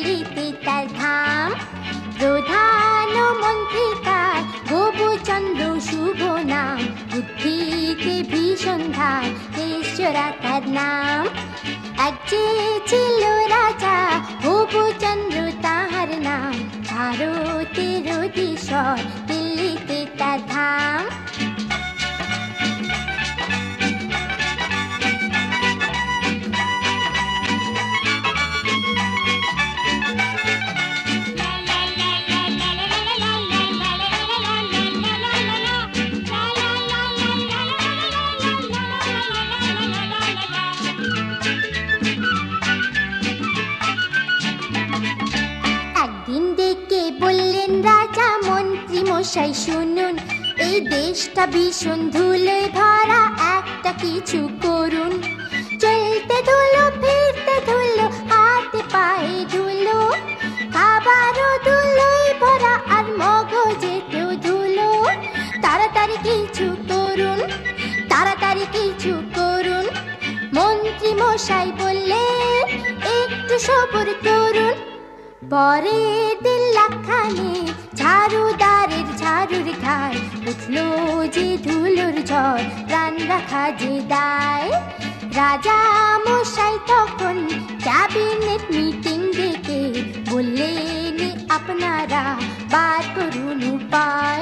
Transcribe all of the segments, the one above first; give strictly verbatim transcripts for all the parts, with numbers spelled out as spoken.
দিল্লিতে তার ধাম। প্রধানমন্ত্রী তার গোপচন্দ্র শুভ নাম, বুদ্ধিতে ভীষণ ধার, তেজরা তার নাম। এক যে ছিল রাজা গোপচন্দ্র তাহার নাম, ভারতের অধীশ্বর দিল্লিতে তার ধাম। মশাই শুনুন, এই দেশটা ভীষণ ধুলোয় ভরা, একটা কিছু করুন। চলতে ধুলো, ফিরতে ধুলো, হাতে পায়ে ধুলো, খাবারও ধুলোয় ভরা আর মগজেতেও ধুলো। তাড়াতাড়ি কিছু করুন, তাড়াতাড়ি কিছু করুন। মন্ত্রী মশাই বললেন একটু সবুর করুন। পরে দিন লাখানে ঝাড়ুদারের ঝাড়ুর ঘায়, উঠলো যে ধুলোর ঝড়, প্রাণ রাখা যে দায়। রাজা মশাই তখন ক্যাবিনেট মিটিং ডেকে বললেন আপনারা বার করুন উপায়।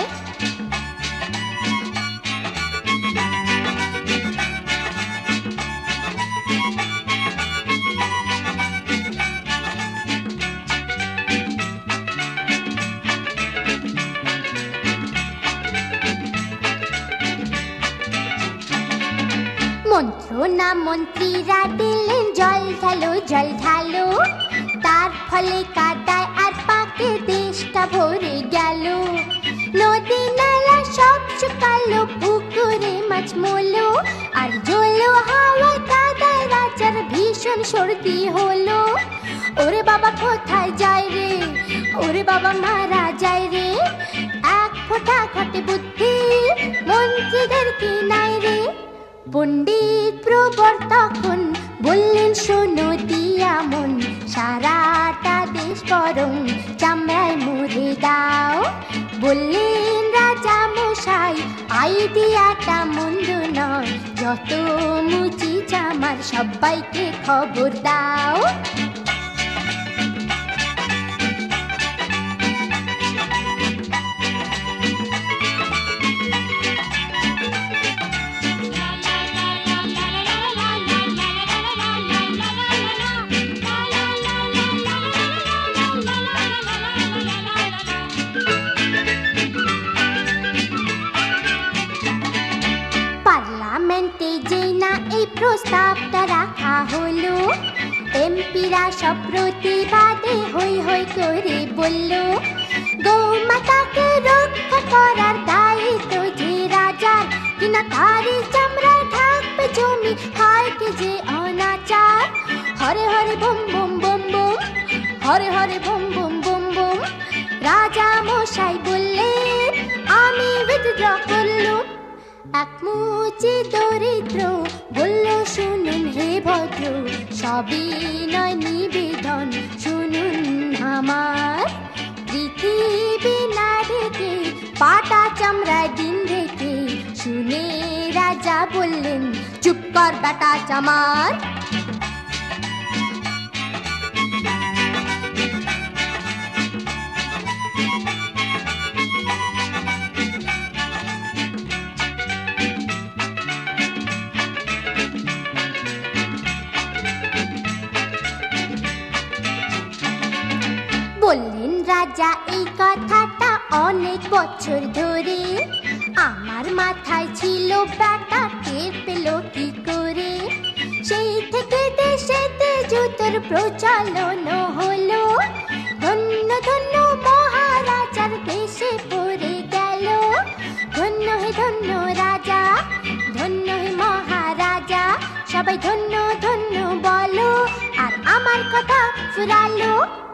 মন্ত্রণা মন্ত্রীরা দিলেন জল ঢালো জল ঢালো, তার ফলে কাদায় আর পাকে দেশটা ভরে গেল। নদী নালা সব শুকালো, পুকুরে মাছ মলো, আর জলো হাওয়ায় কাদায় রাজার ভীষণ সর্দি হলো। ওরে বাবা কোথায় যায় রে, ওরে বাবা মারা যায় রে, এক ফোঁটা ঘটে বুদ্ধি মন্ত্রীদের কি নাই রে। পণ্ডিত প্রবর তখন বললেন শোনো দিয়া মন, সারাটা দেশ বরং চামড়ায় মুড়ে দাও। বললেন রাজা মশাই আইডিয়াটা মন্দ নয়, যত মুচি চামার সবাইকে খবর দাও। পার্লামেন্টে যেই না এই প্রস্তাবটা রাখা হলো, এমপিরা সব প্রতিবাদে হই হই করে বলল, গৌমাতাকে রক্ষা করার দায়িত্ব যে রাজার, কিনা তারই চামড়ায় থাকবে জমি, হয় কি যে অনাচার। হরে হরে বম বম বম বম, হরে হরে বম বম বম বম। রাজা মশাই বললেন আমি উইথড্র করলুম। এক মুচি দরিদ্র বলল শুনুন হে ভদ্র, সবই নয় নিবেদন শুনুন আমার। পৃথিবী না ঢেকে পাটা চামড়ায় দিন রেখে, শুনে রাজা বললেন চুপ কর বেটা চামার। বললেন রাজা এই কথাটা অনেক বছর ধরে, আমার মাথায় ছিল ব্যাটা টের পেল কি করে। সেই থেকে দেশেতে জুতোর প্রচলন হলো, ধন্য ধন্য মহারাজার দেশে পড়ে গেল। ধন্য হে ধন্য রাজা, ধন্য হে মহারাজা, সবাই ধন্য ধন্য বলো, আর আমার কথা ফুরালো।